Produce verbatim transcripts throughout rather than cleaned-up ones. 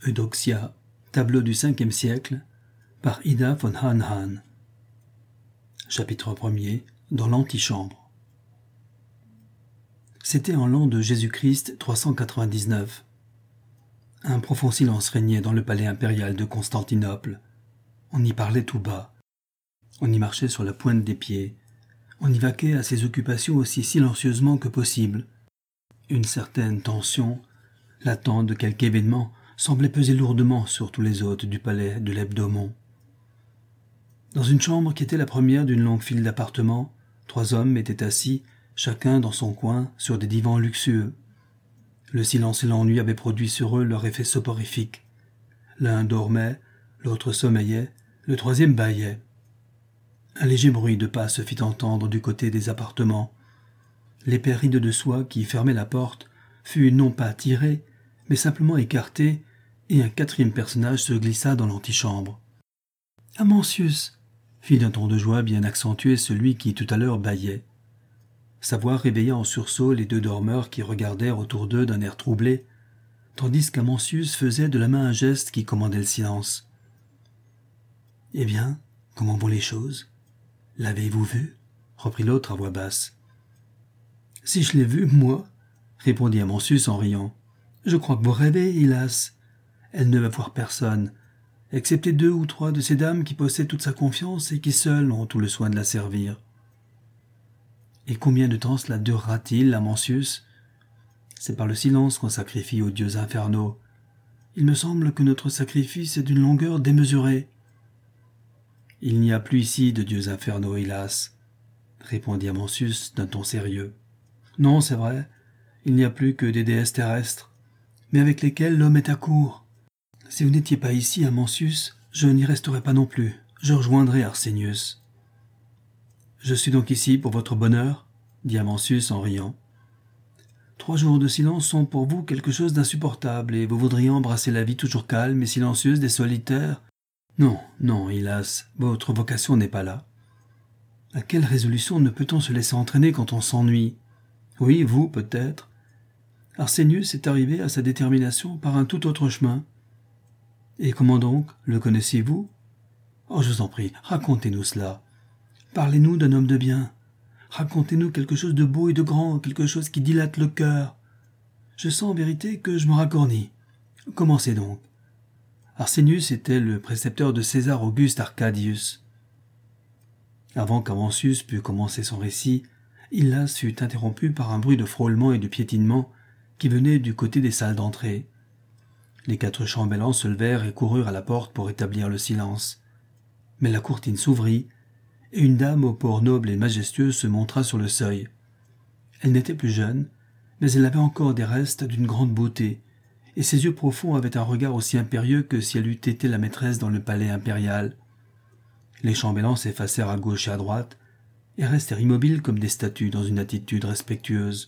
Eudoxia, tableau du cinquième siècle, par Ida von Hahn-Hahn. Chapitre premier, dans l'antichambre. C'était en l'an de Jésus-Christ trois cent quatre-vingt-dix-neuf. Un profond silence régnait dans le palais impérial de Constantinople. On y parlait tout bas. On y marchait sur la pointe des pieds. On y vaquait à ses occupations aussi silencieusement que possible. Une certaine tension, l'attente de quelque événement, semblait peser lourdement sur tous les hôtes du palais de l'Hebdomon. Dans une chambre qui était la première d'une longue file d'appartements, trois hommes étaient assis, chacun dans son coin, sur des divans luxueux. Le silence et l'ennui avaient produit sur eux leur effet soporifique. L'un dormait, l'autre sommeillait, le troisième bâillait. Un léger bruit de pas se fit entendre du côté des appartements. L'épais rideau de soie qui fermait la porte fut non pas tiré, mais simplement écarté, et un quatrième personnage se glissa dans l'antichambre. « Amantius !» fit d'un ton de joie bien accentué celui qui tout à l'heure bâillait. Sa voix réveilla en sursaut les deux dormeurs qui regardèrent autour d'eux d'un air troublé, tandis qu'Amantius faisait de la main un geste qui commandait le silence. « Eh bien, comment vont les choses ? L'avez-vous vu ?» reprit l'autre à voix basse. « Si je l'ai vu, moi !» répondit Amantius en riant. « Je crois que vous rêvez, hélas. Elle ne va voir personne, excepté deux ou trois de ces dames qui possèdent toute sa confiance et qui seules ont tout le soin de la servir. » « Et combien de temps cela durera-t-il, Amantius ? C'est par le silence qu'on sacrifie aux dieux infernaux. Il me semble que notre sacrifice est d'une longueur démesurée. »« Il n'y a plus ici de dieux infernaux, hélas, » répondit Amantius d'un ton sérieux. « Non, c'est vrai, il n'y a plus que des déesses terrestres, mais avec lesquelles l'homme est à court. Si vous n'étiez pas ici, Amantius, je n'y resterais pas non plus, je rejoindrais Arsenius. » « Je suis donc ici pour votre bonheur ?» dit Amantius en riant. « Trois jours de silence sont pour vous quelque chose d'insupportable, et vous voudriez embrasser la vie toujours calme et silencieuse des solitaires ? Non, non, hélas, votre vocation n'est pas là. À quelle résolution ne peut-on se laisser entraîner quand on s'ennuie ? Oui, vous, peut-être. Arsenius est arrivé à sa détermination par un tout autre chemin. Et comment donc ? Le connaissez-vous ? Oh, je vous en prie, racontez-nous cela. Parlez-nous d'un homme de bien. Racontez-nous quelque chose de beau et de grand, quelque chose qui dilate le cœur. Je sens en vérité que je me racornis. Commencez donc. Arsenius était le précepteur de César Auguste Arcadius. Avant qu'Amantius pût commencer son récit, Hylas fut interrompu par un bruit de frôlement et de piétinement qui venait du côté des salles d'entrée. Les quatre chambellans se levèrent et coururent à la porte pour établir le silence. Mais la courtine s'ouvrit, et une dame au port noble et majestueux se montra sur le seuil. Elle n'était plus jeune, mais elle avait encore des restes d'une grande beauté, et ses yeux profonds avaient un regard aussi impérieux que si elle eût été la maîtresse dans le palais impérial. Les chambellans s'effacèrent à gauche et à droite, et restèrent immobiles comme des statues dans une attitude respectueuse.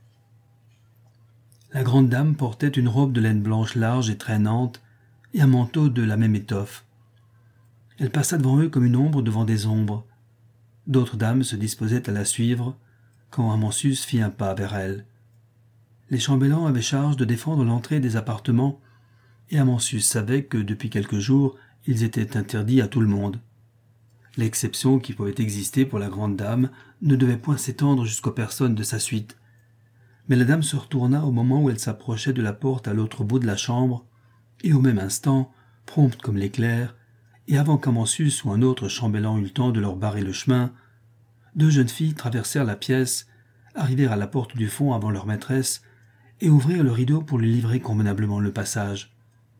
La grande dame portait une robe de laine blanche large et traînante, et un manteau de la même étoffe. Elle passa devant eux comme une ombre devant des ombres. D'autres dames se disposaient à la suivre, quand Amantius fit un pas vers elle. Les chambellans avaient charge de défendre l'entrée des appartements, et Amantius savait que depuis quelques jours, ils étaient interdits à tout le monde. L'exception qui pouvait exister pour la grande dame ne devait point s'étendre jusqu'aux personnes de sa suite. Mais la dame se retourna au moment où elle s'approchait de la porte à l'autre bout de la chambre, et au même instant, prompte comme l'éclair, et avant qu'Amantius ou un autre chambellan eût le temps de leur barrer le chemin, deux jeunes filles traversèrent la pièce, arrivèrent à la porte du fond avant leur maîtresse, et ouvrirent le rideau pour lui livrer convenablement le passage.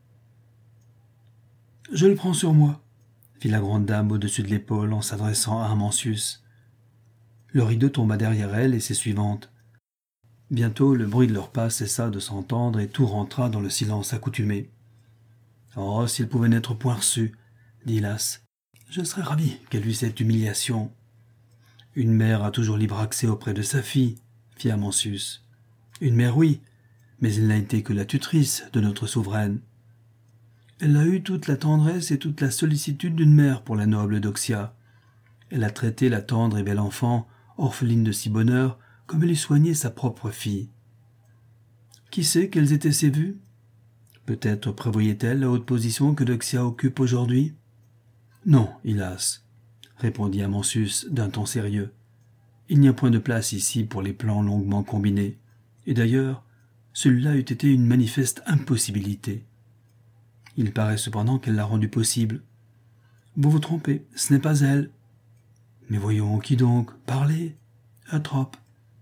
« Je le prends sur moi », fit la grande dame au-dessus de l'épaule en s'adressant à Amantius. Le rideau tomba derrière elle et ses suivantes. Bientôt le bruit de leurs pas cessa de s'entendre et tout rentra dans le silence accoutumé. « Oh, s'il pouvait n'être point reçu !» dit Hylas. « Je serais ravi qu'elle eût cette humiliation. »« Une mère a toujours libre accès auprès de sa fille, » fit Amantius. « Une mère, oui, mais elle n'a été que la tutrice de notre souveraine. Elle a eu toute la tendresse et toute la sollicitude d'une mère pour la noble Eudoxia. Elle a traité la tendre et belle enfant, orpheline de si bonheur, comme elle eût soigné sa propre fille. Qui sait quelles étaient ses vues ? Peut-être prévoyait-elle la haute position que Doxia occupe aujourd'hui? Non, hélas, répondit Amansus d'un ton sérieux. Il n'y a point de place ici pour les plans longuement combinés, et d'ailleurs, celui-là eût été une manifeste impossibilité. Il paraît cependant qu'elle l'a rendu possible. Vous vous trompez, ce n'est pas elle. Mais voyons, qui donc? Parlez. Eutrope.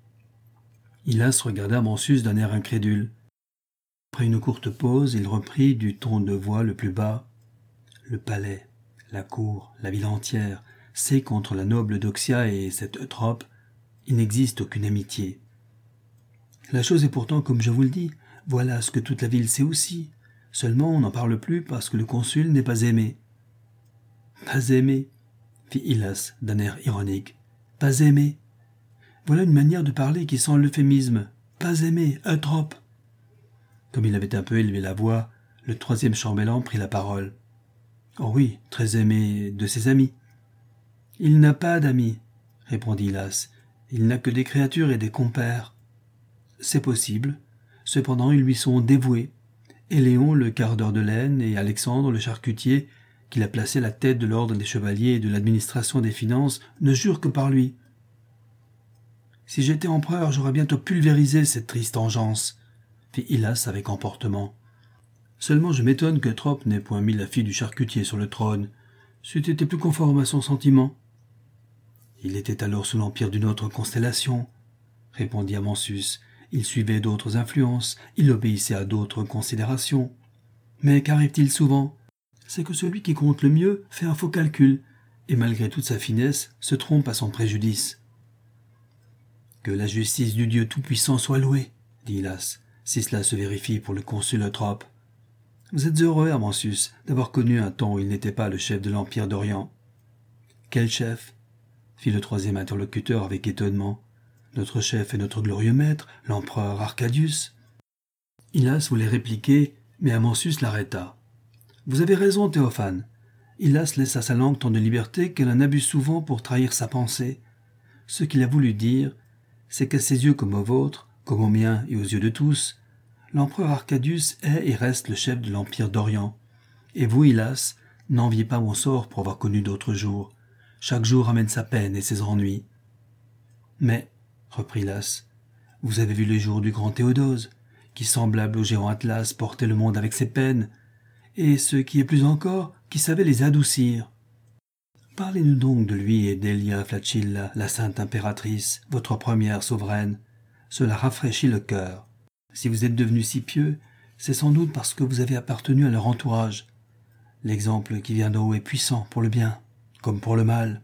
Hylas regarda Amansus d'un air incrédule. Après une courte pause, il reprit du ton de voix le plus bas. Le palais, la cour, la ville entière, sait contre la noble Doxia et cette Eutrope, il n'existe aucune amitié. La chose est pourtant comme je vous le dis, voilà ce que toute la ville sait aussi. Seulement on n'en parle plus parce que le consul n'est pas aimé. Pas aimé, fit Hylas d'un air ironique. Pas aimé. Voilà une manière de parler qui sent l'euphémisme. Pas aimé, Eutrope. Comme il avait un peu élevé la voix, le troisième chambellan prit la parole. Oh oui, très aimé de ses amis. Il n'a pas d'amis, répondit Hylas. Il n'a que des créatures et des compères. C'est possible. Cependant, ils lui sont dévoués. Et Léon, le cardeur de laine, et Alexandre, le charcutier, qu'il a placé à la tête de l'ordre des chevaliers et de l'administration des finances, ne jurent que par lui. Si j'étais empereur, j'aurais bientôt pulvérisé cette triste engeance, fit Hylas avec emportement. Seulement je m'étonne que Eutrope n'ait point mis la fille du charcutier sur le trône. C'eût été plus conforme à son sentiment. Il était alors sous l'empire d'une autre constellation, répondit Amansus. Il suivait d'autres influences, il obéissait à d'autres considérations. Mais qu'arrive-t-il souvent? C'est que celui qui compte le mieux fait un faux calcul, et malgré toute sa finesse, se trompe à son préjudice. Que la justice du Dieu Tout-Puissant soit louée, dit Hylas, si cela se vérifie pour le consul Eutrope. Vous êtes heureux, Amansus, d'avoir connu un temps où il n'était pas le chef de l'Empire d'Orient. Quel chef? Fit le troisième interlocuteur avec étonnement. Notre chef est notre glorieux maître, l'empereur Arcadius. Hylas voulait répliquer, mais Amansus l'arrêta. Vous avez raison, Théophane. Hylas laissa sa langue tant de liberté qu'elle en abuse souvent pour trahir sa pensée. Ce qu'il a voulu dire, c'est qu'à ses yeux comme aux vôtres, comme aux miens et aux yeux de tous, l'empereur Arcadius est et reste le chef de l'Empire d'Orient. Et vous, Hylas, n'enviez pas mon sort pour avoir connu d'autres jours. Chaque jour amène sa peine et ses ennuis. Mais, reprit Hylas, vous avez vu les jours du grand Théodose, qui, semblable au géant Atlas, portait le monde avec ses peines, et ce qui est plus encore, qui savait les adoucir. Parlez-nous donc de lui et d'Elia Flacilla, la sainte impératrice, votre première souveraine. Cela rafraîchit le cœur. Si vous êtes devenu si pieux, c'est sans doute parce que vous avez appartenu à leur entourage. L'exemple qui vient d'en haut est puissant pour le bien, comme pour le mal.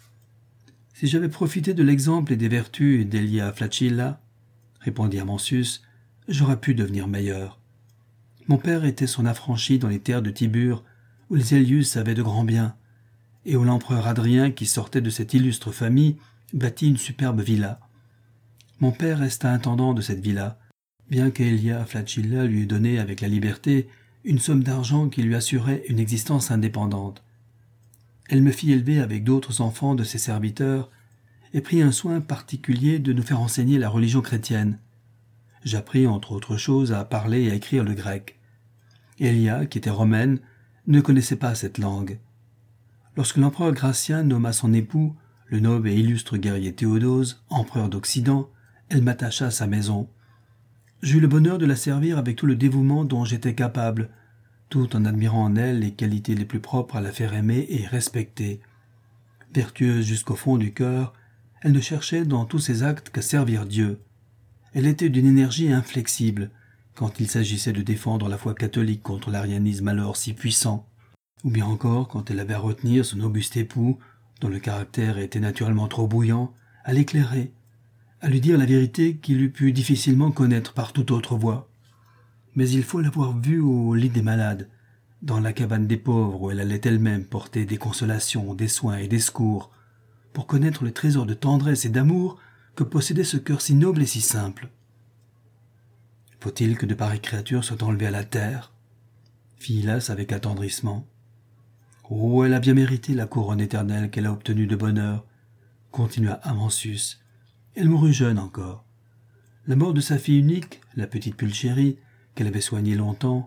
Si j'avais profité de l'exemple et des vertus d'Elia Flacilla, répondit Amansus, j'aurais pu devenir meilleur. Mon père était son affranchi dans les terres de Tibur, où les Élius avaient de grands biens, et où l'empereur Adrien, qui sortait de cette illustre famille, bâtit une superbe villa. Mon père resta intendant de cette villa, bien qu'Elia Flacilla lui eût donné avec la liberté une somme d'argent qui lui assurait une existence indépendante. Elle me fit élever avec d'autres enfants de ses serviteurs et prit un soin particulier de nous faire enseigner la religion chrétienne. J'appris, entre autres choses, à parler et à écrire le grec. Elia, qui était romaine, ne connaissait pas cette langue. Lorsque l'empereur Gratien nomma son époux, le noble et illustre guerrier Théodose, empereur d'Occident, elle m'attacha à sa maison. J'eus le bonheur de la servir avec tout le dévouement dont j'étais capable, tout en admirant en elle les qualités les plus propres à la faire aimer et respecter. Vertueuse jusqu'au fond du cœur, elle ne cherchait dans tous ses actes qu'à servir Dieu. Elle était d'une énergie inflexible, quand il s'agissait de défendre la foi catholique contre l'arianisme alors si puissant, ou bien encore quand elle avait à retenir son auguste époux, dont le caractère était naturellement trop bouillant, à l'éclairer, à lui dire la vérité qu'il eût pu difficilement connaître par toute autre voie. Mais il faut l'avoir vue au lit des malades, dans la cabane des pauvres où elle allait elle-même porter des consolations, des soins et des secours, pour connaître le trésor de tendresse et d'amour que possédait ce cœur si noble et si simple. Faut-il que de pareilles créatures soient enlevées à la terre? Fit Hylas avec attendrissement. Oh, elle a bien mérité la couronne éternelle qu'elle a obtenue de bonheur, continua Amansus. Elle mourut jeune encore. La mort de sa fille unique, la petite Pulchérie, qu'elle avait soignée longtemps,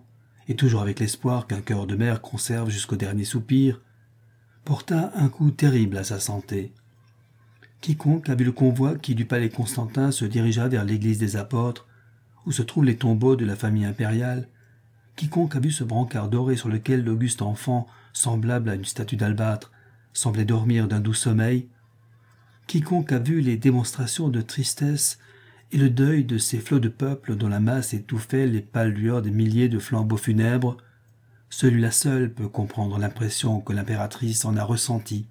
et toujours avec l'espoir qu'un cœur de mère conserve jusqu'au dernier soupir, porta un coup terrible à sa santé. Quiconque a vu le convoi qui du palais Constantin se dirigea vers l'église des apôtres, où se trouvent les tombeaux de la famille impériale, quiconque a vu ce brancard doré sur lequel l'auguste enfant, semblable à une statue d'albâtre, semblait dormir d'un doux sommeil, quiconque a vu les démonstrations de tristesse et le deuil de ces flots de peuple dont la masse étouffait les pâles lueurs des milliers de flambeaux funèbres, celui-là seul peut comprendre l'impression que l'impératrice en a ressentie.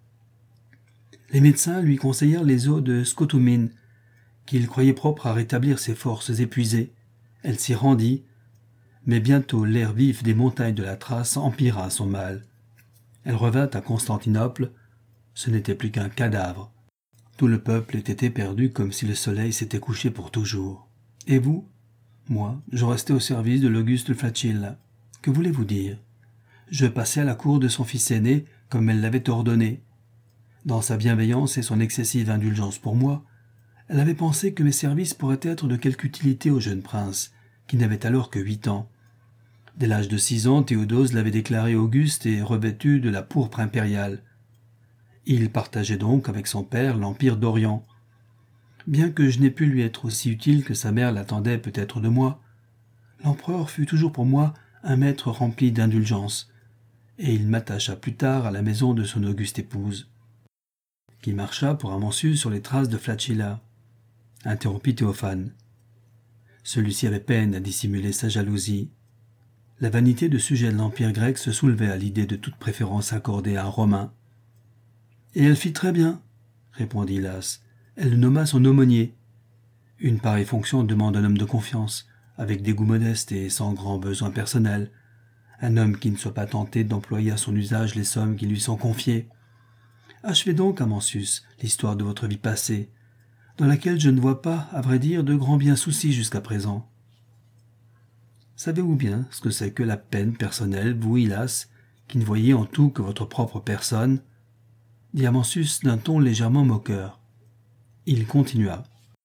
Les médecins lui conseillèrent les eaux de scotumine, qu'il croyait propres à rétablir ses forces épuisées. Elle s'y rendit, mais bientôt l'air vif des montagnes de la Thrace empira son mal. Elle revint à Constantinople, ce n'était plus qu'un cadavre. Tout le peuple était éperdu comme si le soleil s'était couché pour toujours. Et vous? Moi, je restais au service de l'Auguste Flacilla. Que voulez-vous dire? Je passais à la cour de son fils aîné, comme elle l'avait ordonné. Dans sa bienveillance et son excessive indulgence pour moi, elle avait pensé que mes services pourraient être de quelque utilité au jeune prince, qui n'avait alors que huit ans. Dès l'âge de six ans, Théodose l'avait déclaré auguste et revêtu de la pourpre impériale. Il partageait donc avec son père l'empire d'Orient. Bien que je n'ai pu lui être aussi utile que sa mère l'attendait peut-être de moi, l'empereur fut toujours pour moi un maître rempli d'indulgence, et il m'attacha plus tard à la maison de son auguste épouse, qui marcha pour un Amansus sur les traces de Flacilla, interrompit Théophane. Celui-ci avait peine à dissimuler sa jalousie. La vanité de sujet de l'Empire grec se soulevait à l'idée de toute préférence accordée à un Romain. « Et elle fit très bien, » répondit Las. « Elle le nomma son aumônier. Une pareille fonction demande un homme de confiance, avec des goûts modestes et sans grand besoin personnel, un homme qui ne soit pas tenté d'employer à son usage les sommes qui lui sont confiées. Achevez donc, Amansus, l'histoire de votre vie passée, dans laquelle je ne vois pas, à vrai dire, de grands biens soucis jusqu'à présent. Savez-vous bien ce que c'est que la peine personnelle, vous, Hylas, qui ne voyez en tout que votre propre personne ?» dit Amansus d'un ton légèrement moqueur. Il continua.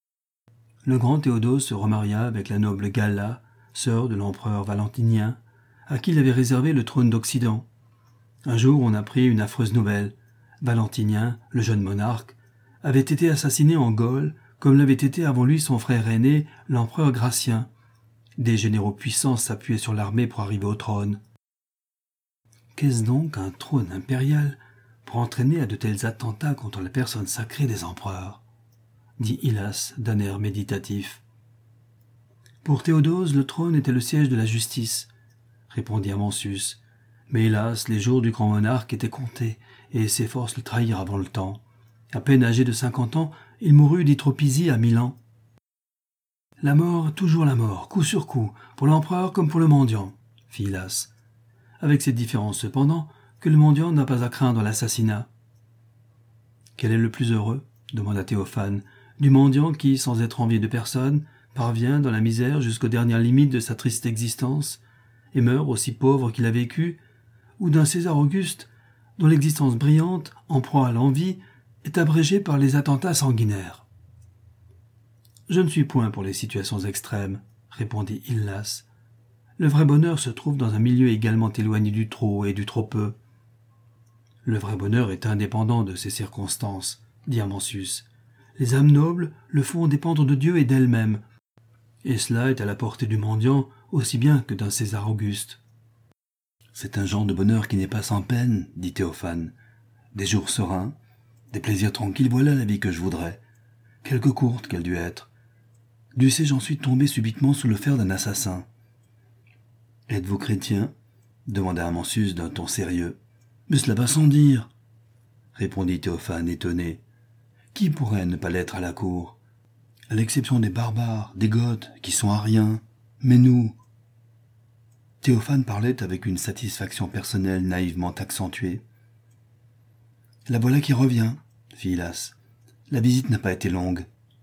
Le grand Théodose se remaria avec la noble Galla, sœur de l'empereur Valentinien, à qui il avait réservé le trône d'Occident. Un jour, on apprit une affreuse nouvelle. Valentinien, le jeune monarque, avait été assassiné en Gaule, comme l'avait été avant lui son frère aîné, l'empereur Gratien. Des généraux puissants s'appuyaient sur l'armée pour arriver au trône. Qu'est-ce donc un trône impérial pour entraîner à de tels attentats contre la personne sacrée des empereurs, dit Hylas d'un air méditatif. Pour Théodose, le trône était le siège de la justice, répondit Amansus. Mais hélas, les jours du grand monarque étaient comptés, et ses forces le trahirent avant le temps. À peine âgé de cinquante ans, il mourut d'hytropisie à Milan. La mort, toujours la mort, coup sur coup, pour l'empereur comme pour le mendiant, fit Hylas, avec cette différence cependant que le mendiant n'a pas à craindre l'assassinat. Quel est le plus heureux, demanda Théophane, du mendiant qui, sans être envié de personne, parvient dans la misère jusqu'aux dernières limites de sa triste existence, et meurt aussi pauvre qu'il a vécu, ou d'un César Auguste, dont l'existence brillante, en proie à l'envie, est abrégée par les attentats sanguinaires. Je ne suis point pour les situations extrêmes, répondit Hylas. Le vrai bonheur se trouve dans un milieu également éloigné du trop et du trop peu. Le vrai bonheur est indépendant de ces circonstances, dit Amansus. Les âmes nobles le font dépendre de Dieu et d'elles-mêmes, et cela est à la portée du mendiant aussi bien que d'un César Auguste. C'est un genre de bonheur qui n'est pas sans peine, dit Théophane. Des jours sereins, des plaisirs tranquilles, voilà la vie que je voudrais. Quelque courte qu'elle dû être. Dussé-je ensuite tomber subitement sous le fer d'un assassin. Êtes-vous chrétien? Demanda Amansus d'un ton sérieux. Mais cela va sans dire, répondit Théophane étonné. Qui pourrait ne pas l'être à la cour? À l'exception des barbares, des Goths, qui sont ariens. Mais nous... Théophane parlait avec une satisfaction personnelle naïvement accentuée. La voilà qui revient, fit Hylas. La visite n'a pas été longue.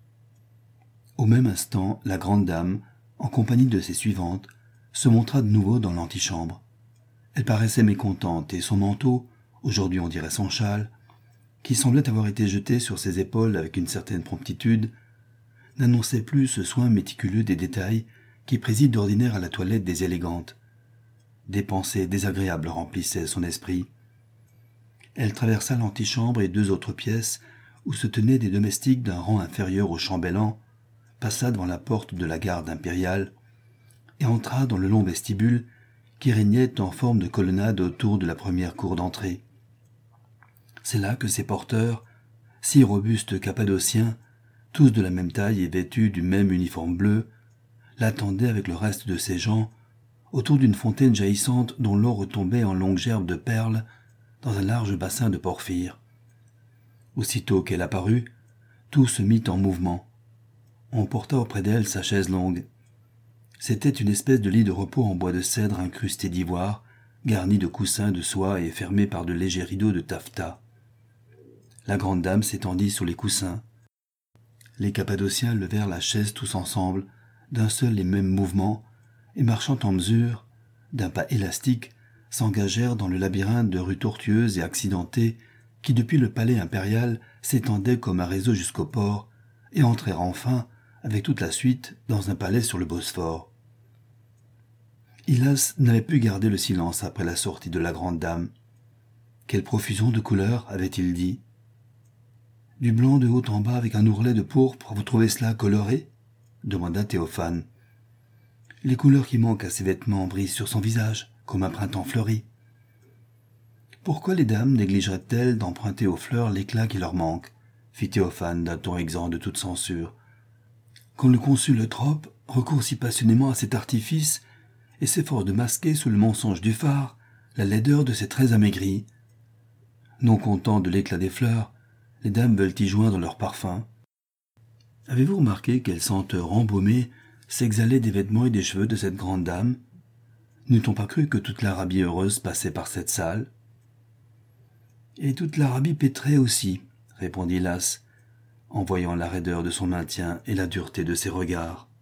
Au même instant, la grande dame, en compagnie de ses suivantes, se montra de nouveau dans l'antichambre. Elle paraissait mécontente et son manteau, aujourd'hui on dirait son châle, qui semblait avoir été jeté sur ses épaules avec une certaine promptitude, n'annonçait plus ce soin méticuleux des détails qui préside d'ordinaire à la toilette des élégantes. des pensées désagréables remplissaient son esprit. Elle traversa l'antichambre et deux autres pièces où se tenaient des domestiques d'un rang inférieur au chambellan, passa devant la porte de la garde impériale et entra dans le long vestibule qui régnait en forme de colonnade autour de la première cour d'entrée. C'est là que ses porteurs, six robustes cappadociens, tous de la même taille et vêtus du même uniforme bleu, l'attendaient avec le reste de ses gens, autour d'une fontaine jaillissante dont l'eau retombait en longues gerbes de perles dans un large bassin de porphyre. Aussitôt qu'elle apparut, tout se mit en mouvement. On porta auprès d'elle sa chaise longue. C'était une espèce de lit de repos en bois de cèdre incrusté d'ivoire, garni de coussins de soie et fermé par de légers rideaux de taffetas. La grande dame s'étendit sur les coussins. Les Cappadociens levèrent la chaise tous ensemble, d'un seul et même mouvement, et marchant en mesure, d'un pas élastique, s'engagèrent dans le labyrinthe de rues tortueuses et accidentées qui, depuis le palais impérial, s'étendait comme un réseau jusqu'au port, et entrèrent enfin, avec toute la suite, dans un palais sur le Bosphore. Hylas n'avait pu garder le silence après la sortie de la grande dame. Quelle profusion de couleurs, avait-il dit. Du blanc de haut en bas avec un ourlet de pourpre, vous trouvez cela coloré ? Demanda Théophane. Les couleurs qui manquent à ses vêtements brillent sur son visage, comme un printemps fleuri. Pourquoi les dames négligeraient-elles d'emprunter aux fleurs l'éclat qui leur manque ? Fit Théophane d'un ton exempt de toute censure. Quand le consul Eutrope recourt si passionnément à cet artifice et s'efforce de masquer sous le mensonge du phare la laideur de ses traits amaigris. Non contents de l'éclat des fleurs, les dames veulent y joindre leur parfum. Avez-vous remarqué quelle senteur embaumée s'exhalait des vêtements et des cheveux de cette grande dame ? N'eût-on pas cru que toute l'Arabie heureuse passait par cette salle ? Et toute l'Arabie pétrait aussi, répondit Hylas, en voyant la raideur de son maintien et la dureté de ses regards.